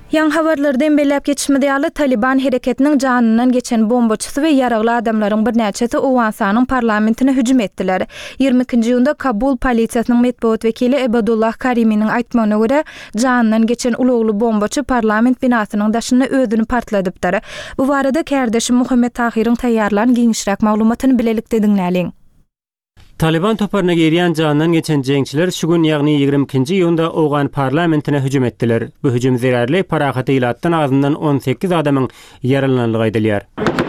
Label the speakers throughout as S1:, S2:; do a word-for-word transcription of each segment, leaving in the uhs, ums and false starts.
S1: Yan habarlardan belläp geçmediýäli Taliban hereketiniň janynyň geçen bombaçysy we ýaragly adamlaryň bir näçesi Owgansanyň parlamentine hüjüm etdiler. ýygrimi ikinji ýylda Kabul polisiýasynyň medeniýet wekili Ebadullah Karimiň aýtmagyna görä, janynyň geçen ulugly bombaçy parlament binasynyň daşyny özüni partladypdyr. Bu barada kärdeşi Muhammed Tahiryň taýýarlan giňişräk maglumatyny bilelikde diňläliň.
S2: Taliban toparına geriyen canından geçen cenkçiler şu gün ýagny ýygrimi ikinji ýylda Owgan parlamentine hüjüm etdiler. Bu hüjüm zerärli parahat ilatdan azyndan on sekiz adamyň ýaralanlygy aýdylýar.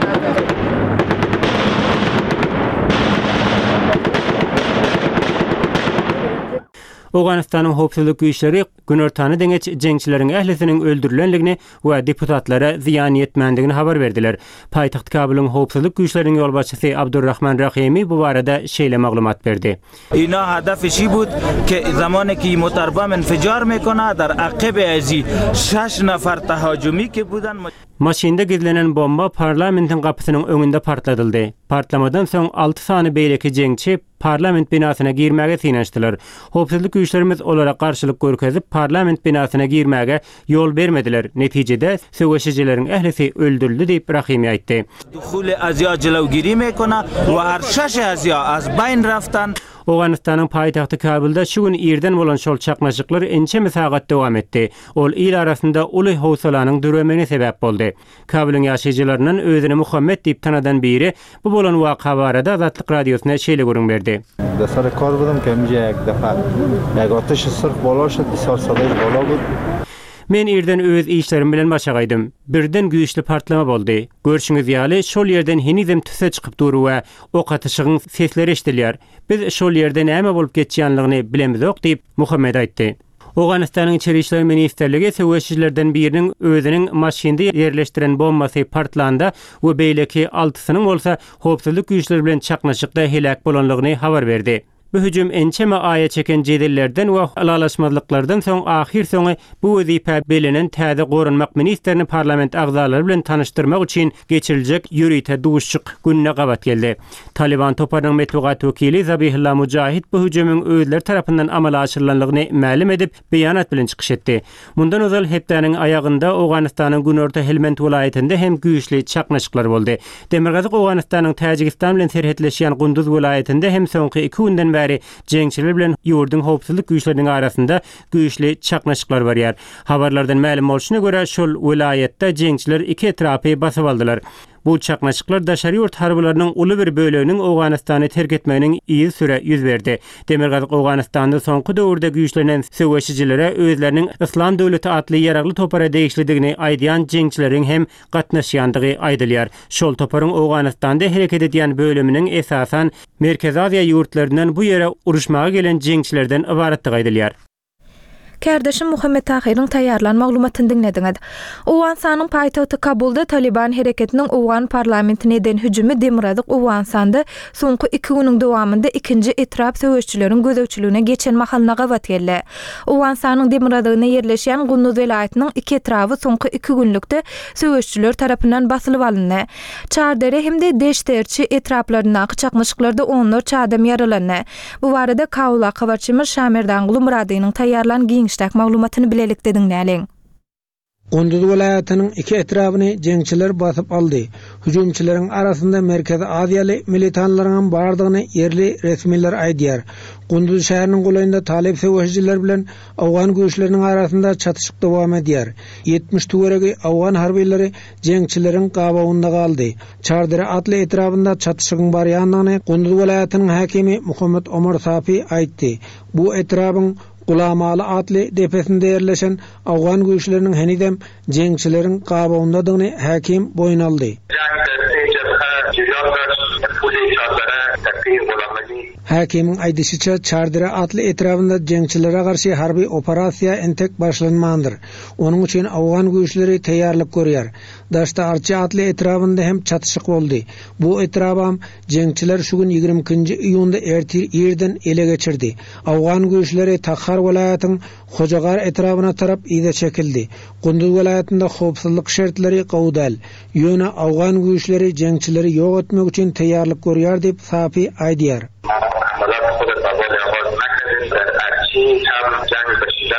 S2: Owganistanyň howpsuzlyk güýçleri günortany deňeç jeňçileriň ählisiniň öldürilenligini we deputatlara ziýan ýetmändigini habar berdiler. Paýtaxt Kabulyň howpsuzlyk güýçleriniň ýolbaşçysy Abdurrahman Rahimi bu barada şeýle maglumat berdi.
S3: Ina hedefi şi bud ki zamanki mutarba infijar mekona dar aqibe azi şeş nefer tahajumi ki budan
S2: Maşynda gizlenen bomba parlamentin gapysynyň öňünde partladyldy. Partlamadan soň alty sany beýleki jeňçi parlament binasyna girmäge synaşdylar. Howpsuzlyk güýçlerimiz olara garşylyk görkezip parlament binasyna girmäge ýol bermediler. Netijede söwüşçileriň ählisi öldürildi diýip Rahimi aýtdy.
S3: Duhul azya jelawgiri mekona we her şeş azya az bayn raftan
S2: Owganistanyň paýtagty Kabulda şu gün ýerden bolan şol çaknaşyklar ençe mesagat dowam etdi. Ol il arasynda uly howsalanyň düremine sebäp boldy. Kabulyň ýaşaýjylarynyň özüni Muhammed diýip tanadan biri bu bolan waka barada Azatlyk radiosyna şeýle görüň berdi.
S4: Dasar kar budum ki emje ýek defa. Ýa ateş sırf bolaşy disar sadaýy bola bud.
S2: Men ýerden öz işlerim bilen başagaýdym. Birden güýçli partlama boldy. Görşüňiz ýaly şol ýerden henizem tüse çykyp durup we ok atyşygyň sesleri eşdilýär. Biz şol ýerde näme bolup geçýänligini bilemizok diýip Muhammed aýtdy. Owganistanyň içeri işler ministerligi söwüşçilerden biriniň özüniň maşynda ýerleşdiren bombasy partlanda we beýleki altysynyň bolsa howpsuzlyk güýçleri bilen çaknaşykda helak bolanlygyny habar berdi. Bu hüjüm ençeme aýa çeken jedellerden we alalaşmazlyklardan soň ahir soňy bu wezipe belenen täze gorunmak ministerini parlament agzalary bilen tanıştyrmak üçin geçiriljek ýürüýte duşçuk günne gabat geldi. Taliban toparnyň medeniýet wekili Zabihullah Mujahid bu hüjümüň özleri tarapyndan amala aşyrylanlygyny ma'lum edip beýanat bilen çykyş etdi. Mundan özel hepdeniň aýagynda Owganistanyň günorta Helmand vilayetinde hem güýçli çaknaşyklar boldy. Demirgazyk Owganistanyň Täjikistan bilen serhetleşýän Gunduz vilayetinde hem soňky iki günden bäri jeňçiler bilen ýurdun howpsuzlyk güýçleriniň arasynda güýçli çaknaşyklar barýar. Habarlardan ma'lum bolşuna görä şol vilayetde jeňçiler iki etrapy basyp aldylar. Bu çaknaşyklar daşary ýurt harbylarynyň uly bir böleginiň Owganistany terk etmeginiň iyi süre ýüz berdi. Demirgazyk Owganistanda soňky döwürde güýçlenen söwüşçilere özleriniň Islam döwleti atly ýaragly topara degişlidigini aýdýan jeňçileriň hem gatnaşýandygy aýdylýar. Şol toparyň Owganistanda hereket edýän bölüminiň esasan Merkezi Aziýa ýurtlaryndan bu ýere uruşmaga gelen jeňçilerden ibaratdygy aýdylýar.
S1: Kärdeşim Muhammed Tahiryň taýýarlan maglumatyny dinlediňiz. Owgansanyň paýtagty Kabulda Taliban hereketiniň Owgan parlamentine eden hüjümi Demirgazyk Owgansanda soňky iki güniň dowamında ikinji etrap söwüşçileriň gözegçiligine geçen mahalna gabat geldi. Owgansanyň Demirgazyna ýerleşýän Gunduz welaýatynyň iki etrapy soňky iki günlükde söwüşçiler tarapyndan basylyp alyndy. Çardere hemde deşterçi etraplaryna çaknaşyklarda onlarça adam ýaralandy. Bu barada Kabul habarçymyz Şamerdan Gulmuradynyň taýýarlan iştak maglumatyny bilelikde diňläliň.
S5: Gunduz welaýatynyň iki etrabyny jeňçiler basyp aldy. Hüjümçileriň arasynda Merkezi Aziýaly militanlaryň bardygyny yerli resmiler aýdýar. Gunduz şäheriniň goýunda talep söwüşçiler bilen Awgan güýçleriniň arasynda çatışyk dowam edýär. yetmiş töweregi Awgan harbiýleri jeňçileriň gabawynda galdy. Çardere atly etrapynda çatışygyň barýanlygyny Gunduz welaýatynyň hakimi Muhammed Omar Safi aýtdy. Bu etrapyň Gulamaly atly depesinde ýerleşen Awgan güýçleriniň henidem jeňçileriň gabawyndadygyny hakim boyun aldy. Hakimiň aýdysyça Çardere atly etrapynda jeňçilere garşy harby operasiýa entek başlanmandyr. Onuň üçin Awgan güýçleri taýýarlyk görýär. Daşda arçy atly etrapynda hem çatışyk boldy. Bu etrapam jeňçiler şu gün ýygrimi ikinji iýunda ertir ýerden ele geçirdi. Awgan güýçleri Takhar welaýatynyň Hojagar etrapyna tarap ýa çekildi. Gunduz welaýatynda howpsuzlyk şertleri gowdal. Ýöne Awgan güýçleri jeňçileri ýok etmek üçin taýýarlyk görýär diýip Safi aýdýar.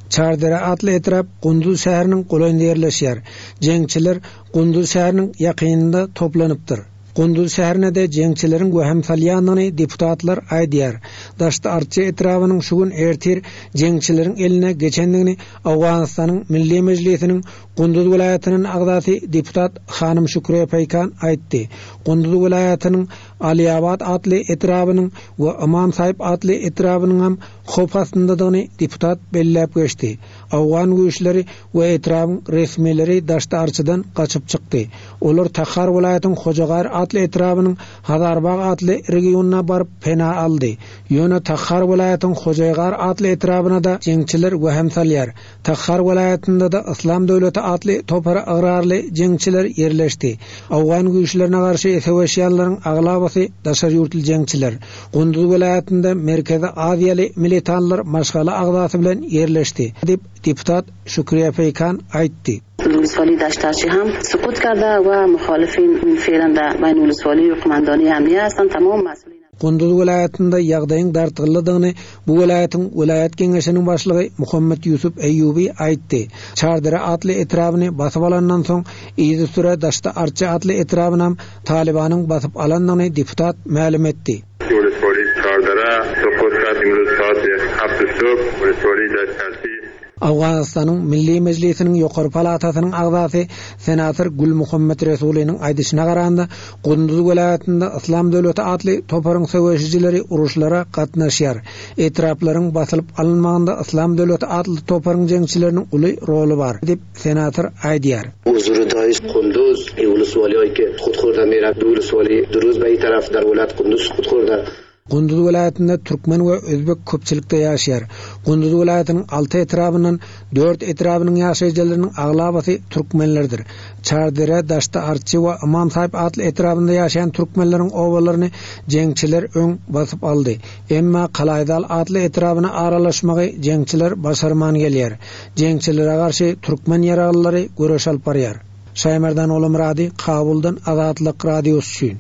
S5: Çardere atly etrap Gunduz şäheriniň golanynda ýerleşýär. Jeňçiler Gunduz şäheriniň ýakynynda toplanypdyr. Gunduz şäherine de jeňçileriň göhem salýanyny deputatlar aýdýar. Daşty arçy etrabanyň şu gün ertir jeňçileriň eline geçendigini Awganystanyň Milli Mejlisiniň Gunduz welaýatynyň agdasy deputat Hanym Şükriýe Peýkan aýtdy. Gunduz welaýatynyň Aliyabad atly etrabanyň we Imam Saýyp atly etrabynyň hem hop astyndadygyny deputat belläp geçdi. Awgan güýçleri we etrabyň resmileri daşty arçydan gaçyp çykdy. Olar Takhar welaýatynyň Hojagar atly etrabynyň Hazarbag atly regionuna baryp pena aldy. Ýöne Takhar welaýatynyň Hojagar atly etrabyna da jeňçiler göhem salýar. Takhar welaýatynda da Islam döwleti atly topara agrarly jeňçiler ýerleşdi. Awgan güýçlerine garşy eseweşýanlaryň aglabasy daşar ýurtly jeňçiler. Gunduz welaýatynda Merkezi Aziýaly militanlar maşgala agdasy bilen ýerleşdi dip deputat Şükriýe Peýkan aýtdy.
S6: ولسوالی دشتارچی هم سقوط کرده و مخالفین فعلا در بین ولسوالی و قماندانی امنیه هستند. تمام مسئولین
S5: Gunduz welaýatynda ýagdaýyň dartgyllygyny bu welaýatyň welaýat geňeşiniň başlygy Muhammed Yusuf Eýubi aýtdy. Çardere atly etrabyny basyp alandan soň iýdi süre daşty arçy atly etrabyny Talibanyň basyp alandygyny deputat ma'lum etdi.
S7: ولسوالی çardere سقوط کرد امروز ساعت هفت صبح ولسوالی دشتارچی
S5: Awganystanyň Milli Mejlisiniň ýokary palatasynyň agdasy senator Gül Muhammed Resulynyň aýdyşyna garanda Gunduz welaýatynda Islam döwleti atly toparyň söwüşçileri uruşlara gatnaşýar. Etraplaryň basylyp alınmagynda Islam döwleti atly toparyň jeňçileriniň uly roli bar dip senator aýdýar.
S8: Huzurdaýys Gunduz ولسوالی که خود خورده میره دو ولسوالی دروز به این طرف در ولایت قندوز خود خورده.
S5: Gunduz welaýatynda türkmen we özbek köpçilikde ýaşaýar. Gunduz welaýatynyň alty etrabyndan dört etrabynyň ýaşaýjylarynyň aglabasy türkmenlerdir. Çardere, Daşty Arçy we Imam Saýyp atly etrabynda ýaşaýan türkmenleriň owalaryny jeňçiler öň basyp aldy. Emma Kalaýdal atly etrabyna aralaşmagy jeňçiler başarman gelýär. Jeňçilere garşy türkmen ýaragylary göreş alyp barýar. Şaýmerdan Olam Radi, Kabuldan Azatlyk radiosu üçin.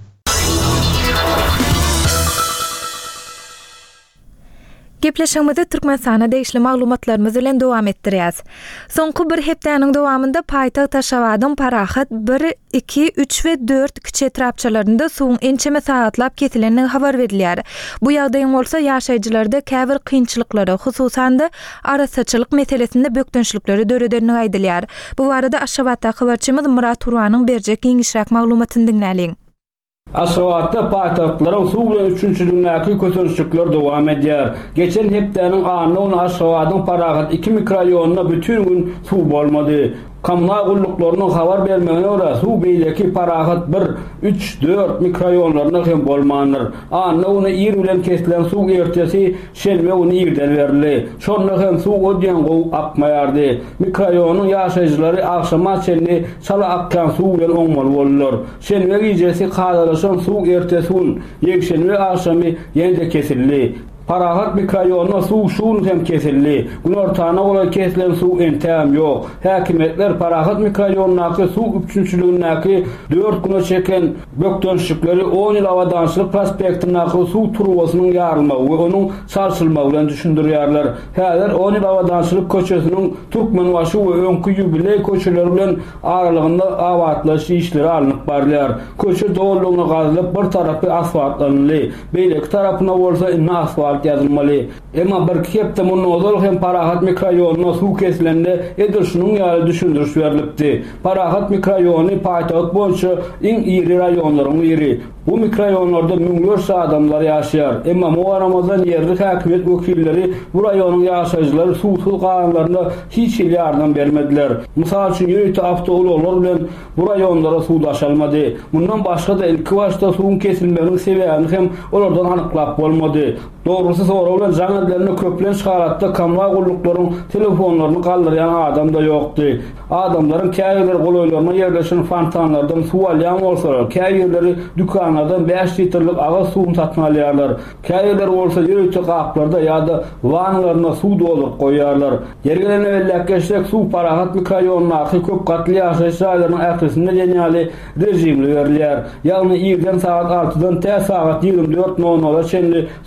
S1: Gepleşigimizi Türkmenistana degişli maglumatlarymyz bilen dowam etdirýäs. Soňky bir hepdeniň dowamynda paýtagyt Aşgabatyň Parahat bir, iki, üç we dört kiçi etrapçalarynda suwuň ençeme saatlap kesileniň habar berilýär. Bu ýagdaýyň bolsa ýaşaýjylarda käbir kynçylyklary, hususan da arasaçylyk meselesinde bökdünçlikleri döredeni aýdylýar. Bu barada Aşgabatda habarçymyz Murat Turwanyň berjek giňişrak maglumatyny dinläliň.
S9: Aşgabatda paýtagtlara suw bilen üçünçi dünnäki kösörçükler dowam edýär. Geçen hepdeniň anyny Aşgabatyň Parahat iki mikroraýonuna bütün gün suw bolmady. Kamna gulluklarının habar vermegine göre suw beýleki Parahat bir, üç, dört mikroraýonlaryna hem bolmandyr. Anna onu ýer bilen kesilen suw ertesi şelme onu ýerden berildi. Şonda hem suw odyan gow akmaýardy. Mikroraýonyň ýaşaýjylary akşama çenli çala akkan suw bilen oňmal bolýar. Şelme gecesi kadalaşan suw ertesi ýekşenme akşamy ýende kesildi. Parahat mikroraýonyna suw şuň hem kesildi. Gün ortana bolan kesilen suw entäm ýok. Häkimetler Parahat mikroraýonunaky suw üçünçiligindäki dört güne çeken bökdünçlikleri on ýyl awadançylyk prospektinaky suw turbasynyň ýarylmagy we onuň sarsylmagy bilen düşündirýärler. Häzir on ýyl awadançylyk köçesiniň Türkmenbaşy we öňkü ýubiley köçeleri bilen aralygynda awatlaş işleri alınıp barýar. Köçe dowlugyny gazyp bir tarapy asfaltlanly, beýleki tarapyna bolsa inne asfalt ýazylmaly. Emma bir hepde munozal hem Parahat mikroraýonyna suw kesilende edilşiniň ýaly düşündiriş berilipdi. Parahat mikroraýony paýtagat boýunça iň iri raýonlaryň biri. Bu mikroraýonlarda müňlerçe adamlar ýaşaýar. Emma bu Ramazan ýerli häkimet wekilleri bu raýonyň ýaşaýjylary suwsuz galanlarynda hiç ýardam bermediler. Mysal üçin ýöýte awtologlar bilen bu raýonlara suw daşalmady. Bundan başga da ilki başda suwun kesilmeginiň sebäbini hem olardan anyklap bolmady. Doğrusu sonra bilen jaňa köplen şaharatda kamla gulluklaryň telefonlaryny galdyrýan adam da ýokdy. Adamlaryň käýler goloýlaryna ýerleşen fontanlardan suw alýan bolsa, käýleri dükanlardan beş litrlik aga suw satyn alýarlar. Käýler bolsa ýöýte gaplarda ýa-da wanlaryna suw doldurup goýýarlar. Ýergelen ewelläkkeşek suw Parahat mikroraýonunaky köp gatly ýaşaýjylaryň ählisinde ýeňäli rejimli berilýär. Ýagny ýerden saat altıdan tä saat ýigrimbi dört nol nola çenli suw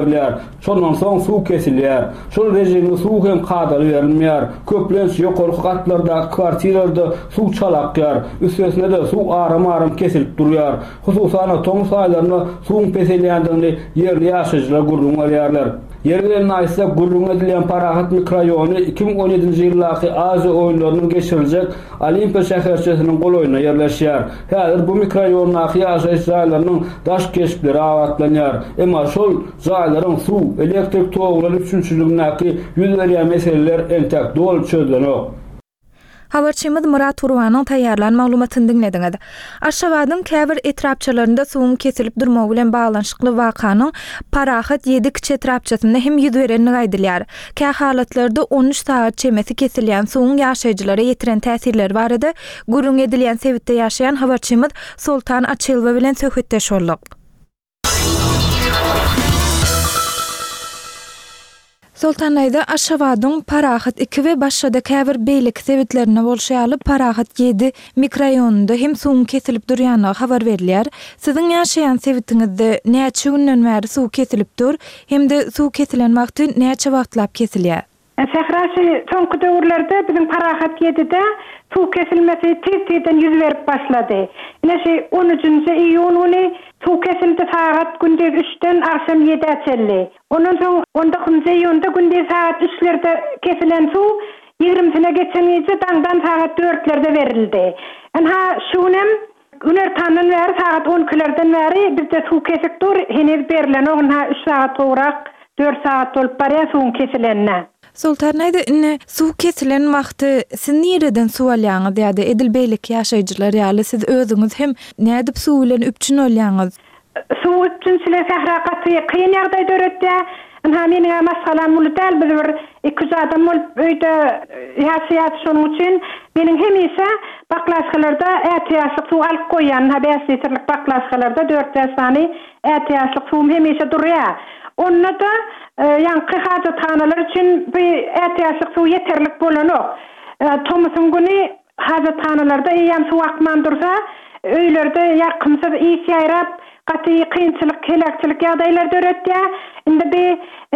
S9: berýär. Şondan soň suw kesilýär. Şol rejimde suw hem kadar berilmeýär. Köplenç ýokarky gatlarda, kwartiralarda suw çalakýar. Üstesine de suw aram-aram kesilip durýar. Hususan tom saýlaryna suw peselýändigini yerli ýaşaýjylar gurrun alýarlar. Yerlerine ise gurrun edilen Parahat mikrorayonu iki bin on yedinci yıldaki Azya oyunlarının geçirilecek Olimpiya şäherçesinin goloyuna yerleşýär. Häzir bu mikroraýondaki ýaşaýjylarnyň daş keşipleri awatlanýar. Emma şol jaýlaryň suw, elektrik togulary üçinçiligindäki ýüz berýän meseleler entek dol çözülenok.
S1: Habarçymyz Murat Urwanyň taýýarlan maglumatyny dinlediňiz. Aşgabatyň käbir etrapçylarynda suwun kesilip durmagy bilen baglanyşykly wakanyň Parahat ýedi kiçi etrapçysynda hem ýüz berenini gaýdylýar. Kä halatlarda on üç saat çemesi kesilýän suwun ýaşaýjylara ýetiren täsirleri barada gurrun edilýän sebitde ýaşaýan habarçymyz Sultan Açylova bilen söhbetdeş boldyk. Sultanaýda Aşgabatyň Parahat iki we başga da käbir beýlik sebitlerine bolşaýaly Parahat ýedi mikroraýonunda hem suwun kesilip durýanyny habar berilýär. Siziň ýaşaýan sebitiňizde näçe günden bäri suw kesilip dur, hem de suw kesilen wagty näçe wagtlap kesilýär?
S10: Sähraşy soňky döwürlerde biziň Parahat ýedide suw kesilmesi tez-tezden ýüz berip başlady. Näşe on üçinji iýun güni suw kesildi saat gündüz üçden akşam ýediye çelli. Ondan soň on dokuzunji iýunda gündüz saat üçlerde kesilen suw ýigrimisine geçenýiçe daňdan saat dörtlerde berildi. Anha şunem güner tandan bäri saat on ikilerden bäri bizde suw kesip dur, henüz berilen oňa üç saat tograk dört saat bolup barýar suwun kesilenine.
S1: Sultanaýda ine suw kesilen wagty siz nireden suw alýaňyz ýa-da edilbeýlik ýaşaýjylar ýaly siz özüňiz hem nädip suw bilen üpçün olýaňyz?
S10: Suw üçinçile sährakaty kyn ýagdaýda öretdi. Anha meniň masalam bol däl bir iki yüz adam bolup öýde ýaşaýar şonuň üçin meniň hemişe baklaşgalarda ätiýaşlyk suw alyp goýan, ha beş litrlik baklaşgalarda dört sany ätiýaşlyk suw hemişe durýar. Onda da ýanky hajatxanalar üçin bir ätiýaşlyk suw ýeterlik bolanok. Tomysyň güni hajatxanalarda ýam suw akman dursa, öýlerde ýakymsa iş ýaýrap, gaty kynçylyk, kelekçilik ýagdaýlar döretdi. Indi bir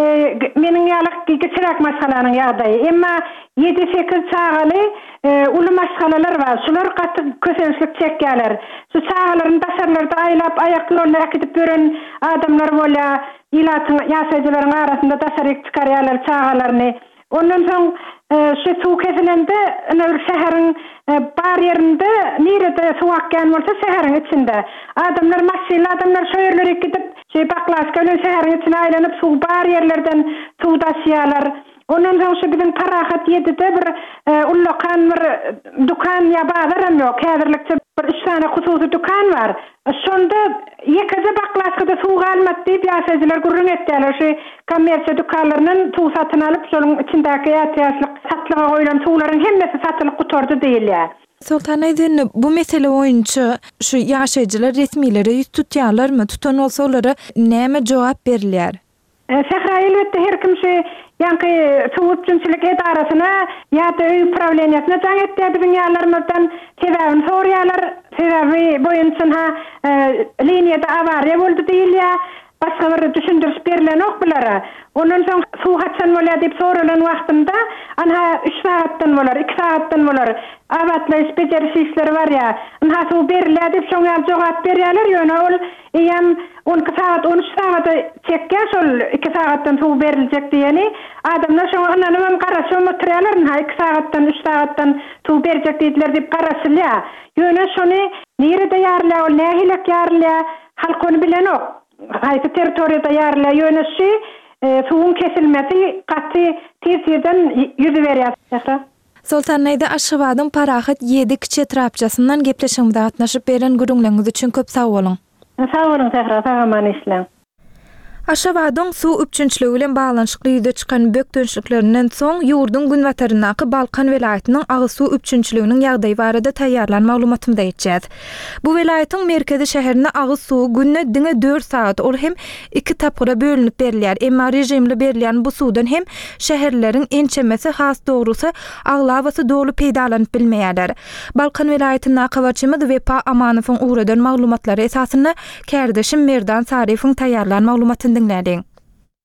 S10: meniň ýalyk geçirak masalanyň ýagdaýy. Emma ýedi sekiz çagaly uly maşgalalar bar. Şular gaty kösençlik çekýärler. Şu çagalaryň daşarlarda aýlap aýak ýoluna gidip gören adamlar bolýar. İlatyň ýaşaýjylaryň arasynda daşaryk çykarýarlar çagalaryny. Ondan soň şu suw kesilende bir şäheriň bar ýerinde nirede suw akýan bolsa şäheriň içinde adamlar maşyna adamlar şo ýerlere gidip şey baklaşka bilen şäheriň içine aýlanyp suw bar ýerlerden suw daşýarlar. Ondan soň şu biziň Parahat ýedide bir ullakan bir dukan ýa bazaram ýok. Häzirlikçe bir üç tane hususy dukan bar. Şonda ýekide baklaşkada suw galmat diýip ýaşaýjylar gurrun etdiler. Şu kommersiýa dukanlarynyň suw satyn alyp şonuň içindäki ýaşaýyşlyk satlyga goýulan suwlaryň hemmesi satylyp gutordy diýilýär.
S1: Sultanaýda bu mesele boýunça şu ýaşaýjylar resmiýlere ýüz tutýarlarmy? Tutan bolsa olary näme jogap berilýär?
S10: Sähra elbetde her kim şu ýanky suw üçinçilik edarasyna ýa-da öý upravleniýasyna jaň etdi biziň ýalarymyzdan sebäbini sorýarlar. Sebebi boýunça ha liniýada awariýa boldy diýilýär. Başga bir düşündiriş berilen ok bulara. Ondan soň suw haçan bolýar diýip soralan wagtynda anha üç saatdan bolar, iki saatdan bolar. Awatlaýyş bejerişi işleri bar ýa. Anha suw berilýär diýip şoňa jogap berýärler ýöne ol ýam on iki saat, on üç saat çekýär şol iki saatdan suw beriljek diýeni adamlar şoňa ananam garaşy materiallaryny ha iki saatdan, üç saatdan suw berjek diýdiler diýip garaşylýar. Ýöne şonu nirede ýarlýar, ol nähilek ýarlýar, halk ony bilen ok. Haýsy territoriýada ýarlýar ýöne şu suwun kesilmesi gaty tezden ýüz berýär.
S1: Sultanaýda Aşgabatyň Parahat ýedi kiçi etrapçysyndan gepleşigimizde gatnaşyp beren gurulňyňyz üçin köp sag bolun.
S10: Sag bolun Sähra, sagaman islen.
S1: Aşgabatyň suw üçinçiligi bilen baglanyşykly ýüze çykan bök dönüşliklerinden soň ýurdun günbataryndaky Balkan welaýatynyň agy suw üçinçiliginiň ýagdaýy barada taýýarlan maglumatymda ýetjäz. Bu welaýatyň merkezi şäherine agy suw günne diňe dört saat ol hem iki tapgyra bölünip berilýär. Emma rejimli berilýän bu suwdan hem şäherleriň ençemesi has dogrusa aglawasy dogry peýdalanyp bilmeýärler. Balkan welaýatyna habarçymyz Wepa Amanowyň ugradan maglumatlary esasynda kärdeşim Merdan Sarifowyň taýýarlan maglumatyny dinlädiň.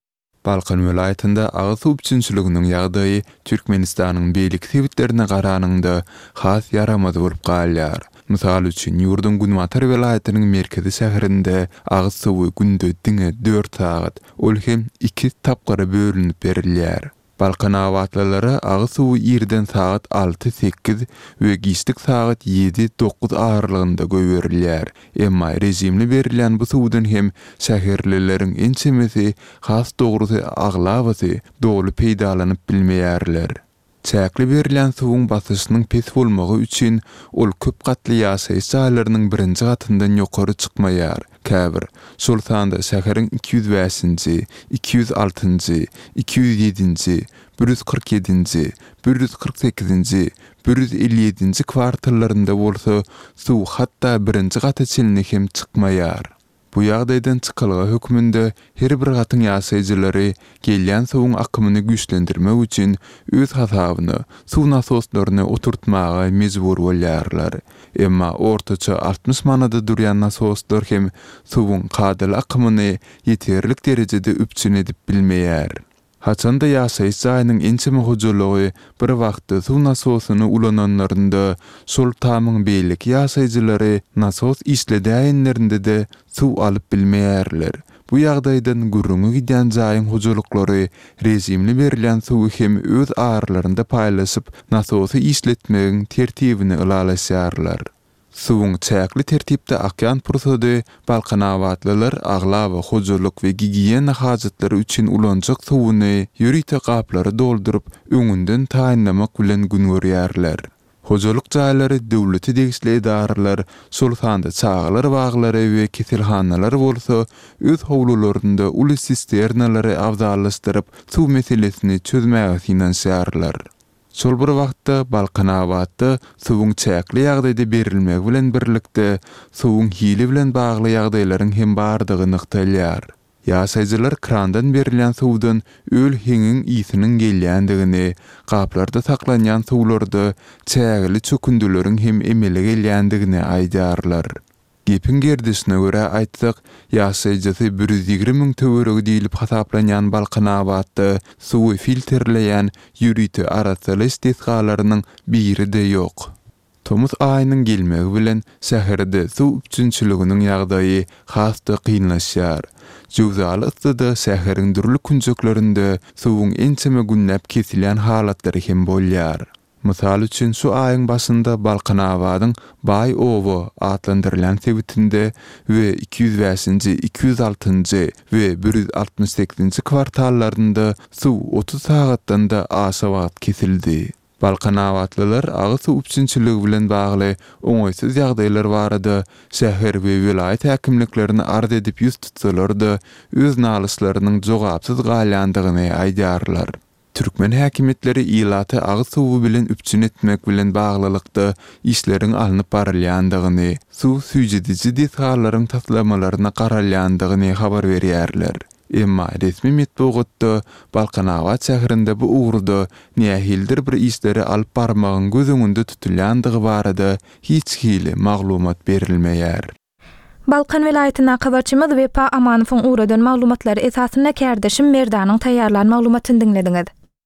S11: Balkan vilayetinde agyz üçünçülüginiň ýagdaýy Türkmenistanyň beýlik sebitlerine garanyňda has yaramaz bolup galýar. Mysal üçin ýurdun Gunmatar vilayetiniň merkezi şäherinde agyz suwy günde diňe dört saat, ol hem iki tapgara bölünip berilýär. Balkan awatlalary agyz suwy ýerden saat alty sekiz we giçlik saat yedi dokuz ağırlygynda göwerilýär. Emma rejimli berilen bu suwdan hem şäherlileriň ençemesi has dogrusy aglawasy dogly peýdalanyp bilmeýärler. Çäkli berilen suwuň basyşynyň pes bolmagy üçin ol köp gatly ýaşaýyş jaýlarynyň birinji gatyndan ýokary çykmaýar. Käbir şol sanda şäheriň iki yüz beşinji, iki yüz altynji, iki yüz ýedinji, bir yüz kırk ýedinji, bir yüz kırk sekizinji, bir yüz elli ýedinji kwartallarynda bolsa suw hatda birinji gata çelini hem çykmaýar. Bu ýagdaýdan çykylgy hökmünde her bir gatyň ýaşaýjylary gelýän suwuň akymyny güýçlendirmek üçin öz hasabyny suw nasoslaryny oturtmaga mejbur bolýarlar. Emma ortaça altmış manada durýan nasoslar hem suwuň gadyl akymyny ýeterlik derejede üpçün edip bilmeýär. Haçanda ýaşaýyş jaýynyň ençeme hojalygy bir wagtda suw nasosyny ulananlarynda şol tamyň beýlik ýaşaýjylary nasos işledäýenlerinde de suw alyp bilmeýärler. Bu ýagdaýdan gürrüňe giden jaýyň hojalyklary rejimli berilen suwy hem öz ağırlarynda paýlaşyp nasosy işletmegiň tertibini ılalaşýarlar. Suwuň çäkli tertipde akýan pursady Balkan awatlalar aglawa hojalyk we gigiýena hajatlary üçin ulanjak suwuny ýürite gaplary doldurup öňünden taýinlamak bilen gün görýärler. Hojalyk jaýlary döwleti degisli edaralar şol sanda çağlar baglary we kesilhannalar bolsa öz howlularynda uly sisternalary awdallaşdyryp suw meselesini çözmäge finansiýarlar. Şol bir wagtda Balkan awatda suwuň çäkli ýagdaýda berilmegi bilen birlikde suwuň hili bilen bagly ýagdaýlaryň hem bardygy nykdalýar. Ýaşaýjylar krandan berilen suwdan öl heňiň ýysiniň gelýändigini, gaplarda saklanýan suwlarda çägli çökündüleriň hem emele gelýändigini aýdarlar. Gepin gerdisine göre aýtsak, ýaşaýjysy bir yüz ýigri miň töweregi diýilip hasaplanýan Balkan awatda suwy filtrleýän ýüriti arasaly istisgalarynyň biri de ýok. Tomuz aýynyň gelmegi bilen şäherde suw üçünçüliginiň ýagdaýy hasda kynlaşýar. Jowzaly ysdyda şäheriň durly künjeklerinde suwuň ençeme günnäp kesilýän halatlary hem bolýar. Mysal üçin şu aýyň başynda Balkan awadyň Bay Owo atlandyrylan sebitinde we iki yüz beşinji, iki yüz altynji we bir yüz altmış sekizinji kwartallarynda suw otuz sagatdan da aşa wagt kesildi. Balkan awatlylar agyz suw üçünçüligi bilen bagly oňaýsyz ýagdaýlar barada şäher we vilayet häkimliklerini ard edip ýüz tutsalar-da öz nalyslarynyň jogapsyz galýandygyny aýdarlar. Türkmen häkimetleri ilaty agyz suwy bilen üpçün etmek bilen baglylykda işleriň alınıp barylýandygyny, suw süýjediji detalaryň taslamalaryna garalýandygyny habar berýärler. Emma resmi metbuatda Balkan awat şäherinde bu ugrda nähildir bir işleri alyp barmagyň gözüňünde tutulýandygy barada hiç hili maglumat berilmeýär.
S1: Balkan vilayatyna habarçymyz Wepa Amanowyň uradan maglumatlary esasyna kärdeşim Merdanyň taýýarlan maglumatyny dinlediňiz.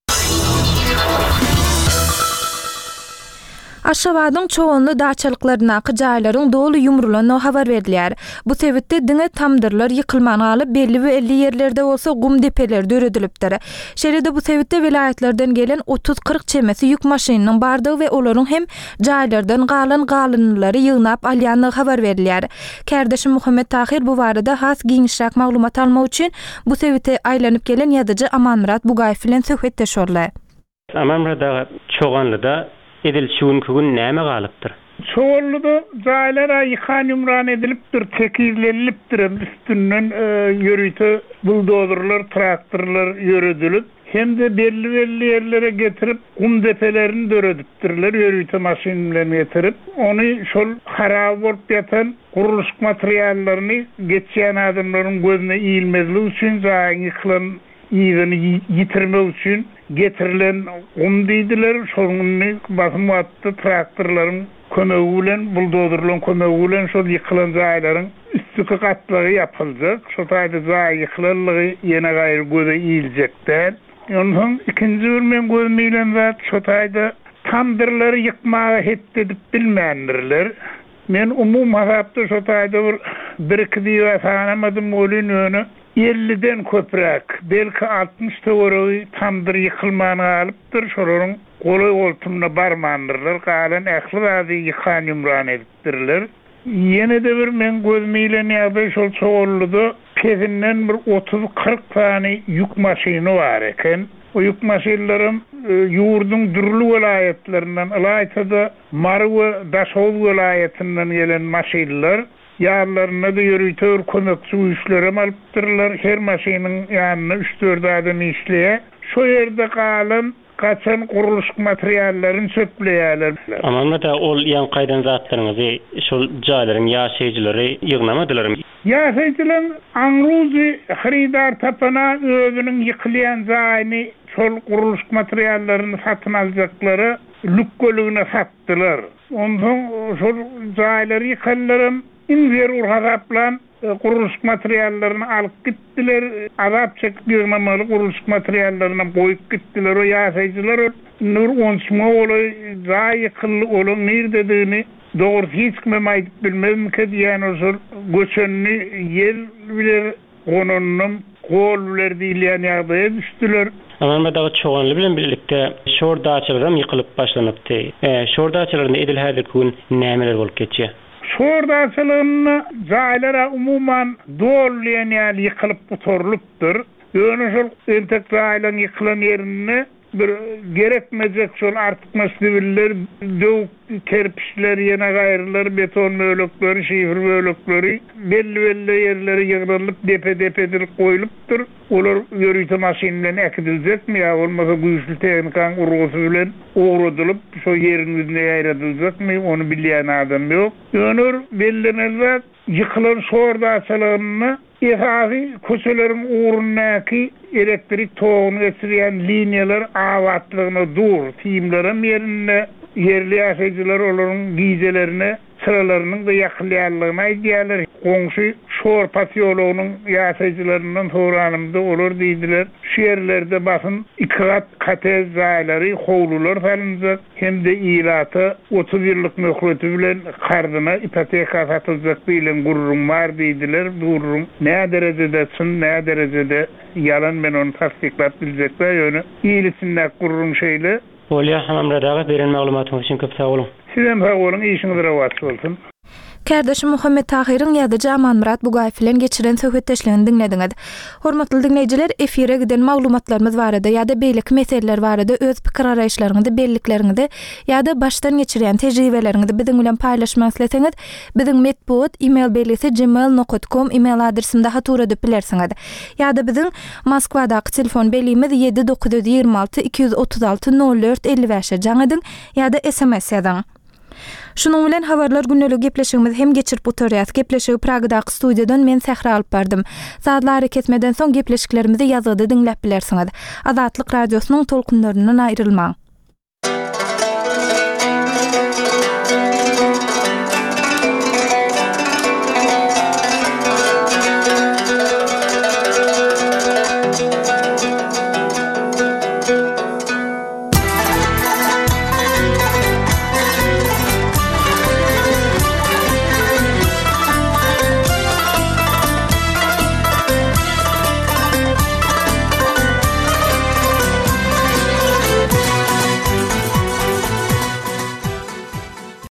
S1: Aşgabatyň çoğunly daçalyklaryna jaýlaryň doly ýumrulanyny habar berdiler. Bu sebäpde diňe tamdyrlar ýykylmany alyp belli we elli ýerlerde bolsa gum depeler döredilipdir. Şeride bu sebäpde vilayetlerden gelen otuz kırk çemesi ýük maşynynyň bardygy we olaryň hem jaýlardan galan galynlary ýygnap alýanlygy habar berdiler. Kärdeşim Muhammed Tahir bu barada has giňişrak maglumat almak üçin bu sebäpde aýlanyp gelen ýazyjy Amanmurat Bugaýew bilen söhbetde şorlar.
S2: Amanmurat çoğanlyda edilşiwin kügün näme galypdyr?
S12: Çoğunluda jaýlara ýykan ýumran edilipdir, tekirlenilipdir, üstünden ýörüýte buldozerler, traktorlar ýöredilip, hem de belli belli yerlere getirip kum depelerini döredipdirler, ýörüýte maşyn bilen getirip, onu şol harap bolup ýatan guruluş materiallaryny geçýän adamlaryň gözüne iýilmezligi üçin jaýyň ýykylan ýygyny ýitirmek üçin getirilen kum diýdiler, şonuny basym atdy traktorlaryň kömegi bilen, buldozerlaryň kömegi bilen şol ýykylan jaýlaryň üstüki katları yapılacak. Şu tayda zayıflarlığı yine gayrı göze iyilecekler. Onun ikinci bir men gözmeyle zat şu tayda tandırları yıkmağa heddedip bilmeyenlerler. Men umum hasapta şu tayda bir bir iki diye tanamadım olun önü. elli'den köprek, belki altmış doğru tandır yıkılmanı alıptır. Şoların kolay oltumuna barmandırlar. Kalan ähli zady yıkan ümran edipdirler. Yine de bir men gözmeyle näde şol çoğulludu. Pezinden bir otuz kırk tane yük maşini var eken. O yük maşinlerim e, yurdun dürlü vilayetlerinden, Ilaytada Marwa Daşoğlu vilayetinden gelen maşinler. Yarlarına da yürütör kömekçi güçlerim alıptırlar. Her maşinin yanına üç dört adam işleye. Şu yerde kalan kaçan kuruluş materyallerini söpleyeler.
S2: Ama da ol yan kaydan zatlarınızı şol jaýlaryň ýaşaýjylary ýygnamadylar mı?
S12: Ýaşaýjylaryň Anruzi haridar tapana özünün ýykylýan zaýyny şol kuruluş materyallerini satyn aljaklary lükkölüğüne sattılar. Ondan şol jaýlary ýykallarym inver urhazaplan kuruluş materyallerini alıp gittiler. Azap çekdirmemalı kuruluş materyallerini koyup gittiler. O ýaşaýjylar nur onçma oly zaýykly olan nerediğini doğru hiç kime aýdyp bilmem ki diýen ozul göçönni yer biler onunun kol biler diýilýän ýagdaýa düşdüler.
S2: Ama da çoğunluğu bilen birlikte şordaçylarym ýykylyp başlanypdy. E, şordaçylaryň edil häzir gün nämeler bolup geçýär?
S12: Şordaçylygyny jaýlara umuman dollayan ýaly ýykylyp butorlupdyr. Ýöne şol entek jaýlaryň ýykylan ýerini bir gerekmejek şol artykma siviller, döw kerpiçler, ýene gaýrylar, beton möлекleri, şifir möлекleri, belli belli ýerleri ýygrylyp depe-depe edilip goýulypdyr. Olar ýörüýte maşinlen ekdiljekmi ýa bolmasa güýçli tehnikanyň urgusy bilen ogrudylyp şo ýeriň üzüne ýaýradyljekmi onu bilýän adam ýok. Ýöner bellenelär ýykylan şordaçylygyny Ehazi köşelerin uğrundaki elektrik toğunu geçirýän liniýalar awatlygyny dur, tiýimlerim yerine yerli ýaşaýjylar olaryň gizelerine sıralarynyň da ýakylýanlygyny aýdýarlar. Goňşy şor pasiýologynyň ýaşaýjylarynyň soranymda olar diýdiler. Şu ýerlerde bakın iki kat katez zaýlary, howlular salınjak, hem de ýylaty otuz ýyllyk möhlet bilen kardyna ipoteka satyljak diýilen gurrun bar diýdiler. Gurrun näme derejede çyn, näme derejede ýalan men onu tasdiklap biljekler ýöne. Ýylysynda gurrun şeýle.
S2: Olya hamam radaga beren maglumatyňyz üçin köp sag bolun.
S12: Sizem sag bolun, işiniz rawat bolsun.
S1: Kardeşim Muhammed Tahiryň ýa-da Aman Murat Bugay bilen geçiren söhbetdeşligini dinlediňiz. Hormatly dinleýijiler, efire giden maglumatlarymyz barada ýa-da beýlik meseleler barada öz pikir araýşlaryňyzy, bellikleriňizi ýa-da başdan geçirýän tejribeleriňizi biziň bilen paýlaşmak isleseňiz, biziň medpod email belisi gmail nokta com email adresimde hatura edip bilersiňiz. Ýa-da biziň Moskwadaky telefon belimiz ýedi dokuz yüz ýygrima alty iki yüz otuz alty nol dört elli beş jaňydyň ýa-da S M S ýazyň. Şunun bilen habarlar günlük gepleşigimiz hem geçirip oturýar. Gepleşigi Pragadaky studiýadan men Sehra alyp bardym. Saatlar ketmeden soň gepleşiklerimizi ýazyda dinläp bilersiňiz. Azatlyk radiosynyň tolkunlaryndan aýrylmaň.